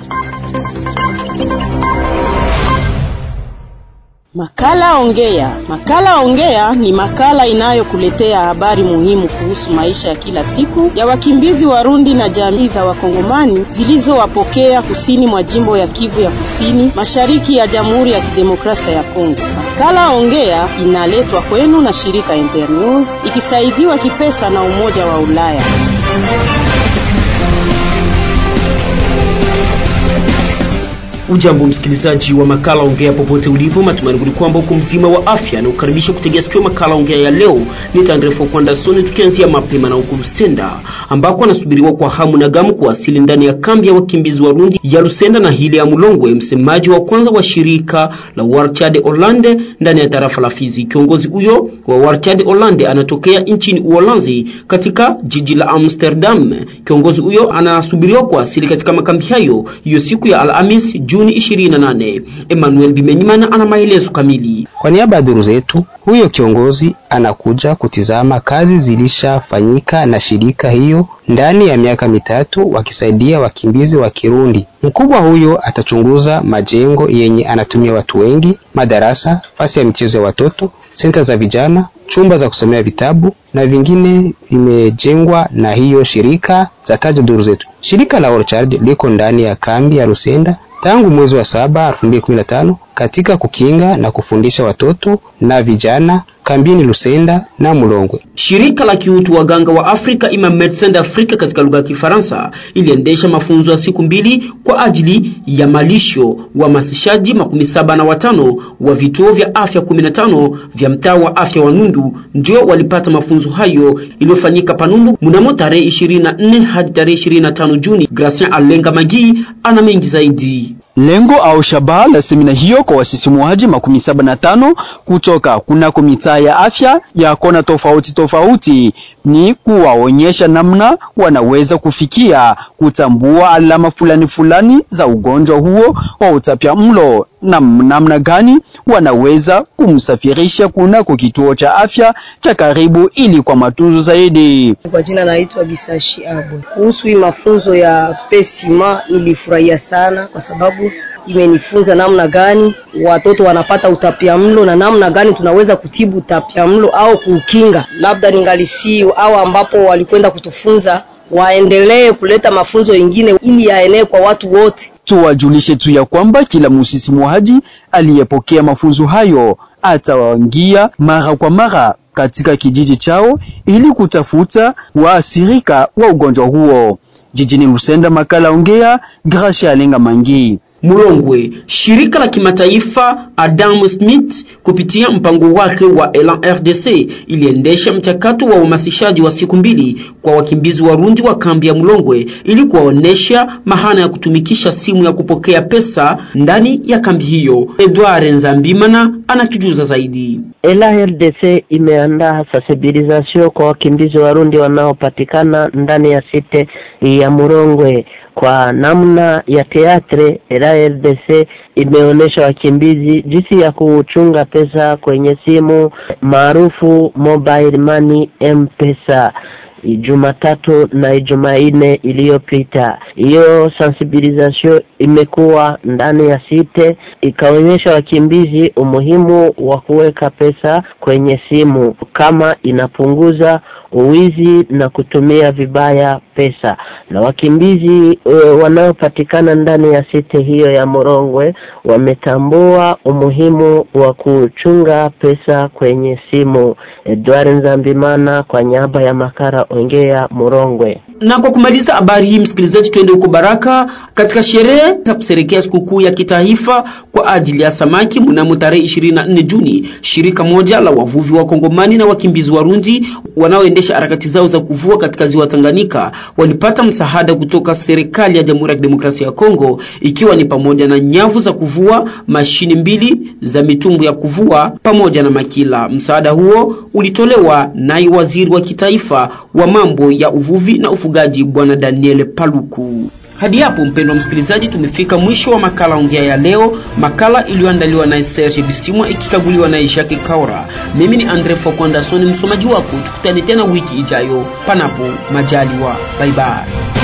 Makala Ongea. Makala Ongea ni makala inayokuletea habari muhimu kuhusu maisha ya kila siku ya wakimbizi Warundi na jamii za Wakongomani zilizowapokea kusini mwa jimbo ya Kivu ya Kusini, mashariki ya Jamhuri ya Kidemokrasia ya Kongo. Makala Ongea inaletwa kwenu na shirika Internews ikisaidiwa kipesa na Umoja wa Ulaya. Ujambo msikilizaji wa makala Ongea popote ulipo, matumaini kwamba uko mzima wa afya na ukaribisha kutegea sikio makala Ongea ya leo. Nitaandrefo kwanda soni tukianzia mapema na huko Lusenda ambako anasubiriwa kwa hamu na gamu kuwasili ndani ya kambi ya wakimbizi Warundi ya Lusenda na hili ya Mulongwe. Msemaji wa kwanza wa shirika la Warchade Hollande ndani ya tarafa la Fizi. Kiongozi huyo wa Warchade Hollande anatokea nchini Uholanzi katika jiji la Amsterdam. Kiongozi huyo anasubiriwa kuwasili katika makambi hayo hiyo siku ya Alhamisi Juni 28. Emmanuel Bimenyimana ana maelezo kamili. Kwa niaba ya duru zetu, huyo kiongozi anakuja kutizama kazi zilishafanyika na shirika hiyo ndani ya miaka mitatu wakisaidia wakimbizi wa Kirundi. Mkubwa huyo atachunguza majengo yenye anatumia watu wengi, madarasa, fasi ya michezo ya watoto, senta za vijana, chumba za kusomea vitabu na vingine vimejengwa na hiyo shirika za taja duru zetu. Shirika la Orchard liko ndani ya kambi ya Lusenda tangu mwezi wa 7 2015 katika kukinga na kufundisha watoto na vijana kambini Lusenda na Mulongwe. Shirika la kiutu waganga wa Afrika Imam Medecins d'Afrique katika lugha ya Kifaransa iliendesha mafunzo ya siku 2 kwa ajili ya malisho wa masishaji 75 wa vituo vya afya 15 vya mtaa wa afya wa Nundu. Ndio walipata mafunzo hayo iliyofanyika Panundu mnamo tarehe 24 hadi tarehe 25 Juni. Gracien Alenga Magi ana mengi zaidi. Lengo au shabaha la semina hiyo kwa wasisimuaji 75 kutoka kunako mitaa ya afya ya kona tofauti ni kuwaonyesha namna wanaweza kufikia kutambua alama fulani za ugonjwa huo wa utapiamlo na namna gani wanaweza kumsafirisha kunako kituo cha afya cha karibu ili kwa matunzo zaidi. Kwa jina naitwa Bisashi Abo. Kuhusu hii mafunzo ya Pesima nilifurahia sana kwa sababu imenifunza namna gani watoto wanapata utapiamlo na namna gani tunaweza kutibu utapiamlo au kukinga. Labda ningalisi au ambapo walikwenda kutufunza waendelee kuleta mafunzo mengine ili yaenee kwa watu wote. Tuwajulishe tu ya kwamba kila msisimuaji aliyepokea mafunzo hayo atawaingia mara kwa mara katika kijiji chao ili kutafuta waathirika wa ugonjwa huo. Jijini Lusenda, makala Ongea, Gracia Alenga Mangi. Mulongwe, shirika la kimataifa Adam Smith kupitia mpango wake wa Elan RDC iliendesha mchakato wa uhamasishaji wa siku 2 kwa wakimbizi Warundi wa kambi ya Mulongwe ili kuwaonesha maana ya kutumikisha simu ya kupokea pesa ndani ya kambi hiyo. Edouard Nzambimana anatujuza zaidi. Elan RDC imeandaa sensibilisation kwa wakimbizi Warundi wanaopatikana ndani ya site ya Mulongwe. Kwa namna ya teatre, RDC imeonesha wakimbizi jinsi ya kuchunga pesa kwenye simu maarufu mobile money M-Pesa. Jumatatu na Jumanne iliyopita. Hiyo sensibilisation imekuwa ndani ya site ikaonyesha wakimbizi umuhimu wa kuweka pesa kwenye simu kama inapunguza uwizi na kutumia vibaya pesa. Na wakimbizi wanaopatikana ndani ya site hiyo ya Mulongwe wametambua umuhimu wa kuchunga pesa kwenye simu. Edouard Nzambimana kwa niaba ya makala Ongea Mulongwe. Na kwa kumaliza habari hii msikilizaji, tuende huko Baraka katika sherehe za kusherehekea sikukuu ya kitaifa kwa ajili ya samaki mnamo tarehe 24 Juni. Shirika moja la wavuvi wa Kongomani na wakimbizi Warundi wanaoendesha harakati zao za kuvua katika ziwa Tanganyika walipata msaada kutoka serikali ya Jamhuri ya Kidemokrasia ya Kongo, ikiwa ni pamoja na nyavu za kuvua, mashini 2 za mitumbu ya kuvua pamoja na makila. Msaada huo ulitolewa na waziri wa kitaifa wa mambo ya uvuvi na ufugaji Bwana Daniel Paluku. Hadi hapo mpendwa msikilizaji, tumefika mwisho wa makala Ongea ya leo, makala iliyoandaliwa na Serge Bisimwa ikikaguliwa na Ishaki Kaura. Mimi ni Andre Fokwanda Soni msomaji wako. Tukutane tena wiki ijayo panapo majaliwa. Bye bye.